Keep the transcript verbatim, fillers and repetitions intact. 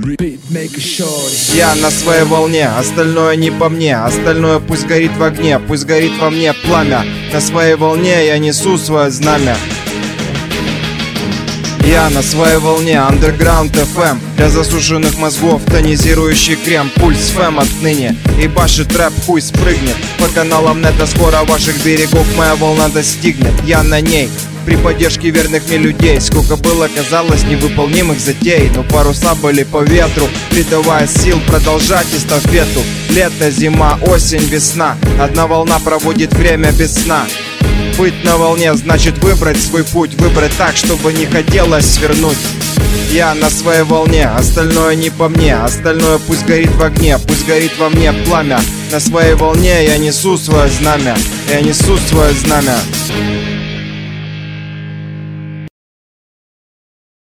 Я на своей волне, остальное не по мне. Остальное пусть горит в огне, пусть горит во мне пламя. На своей волне я несу свое знамя. Я на своей волне, Underground эф эм. Для засушенных мозгов тонизирующий крем. Пульс фэм отныне, и башит рэп, хуй спрыгнет. По каналам нета скоро ваших берегов моя волна достигнет. Я на ней, при поддержке верных мне людей. Сколько было, казалось, невыполнимых затей, но паруса были по ветру, придавая сил продолжать эстафету. Лето, зима, осень, весна. Одна волна проводит время без сна. Быть на волне значит выбрать свой путь. Выбрать так, чтобы не хотелось свернуть. Я на своей волне, остальное не по мне. Остальное пусть горит в огне, пусть горит во мне пламя. На своей волне я несу свое знамя. Я несу свое знамя.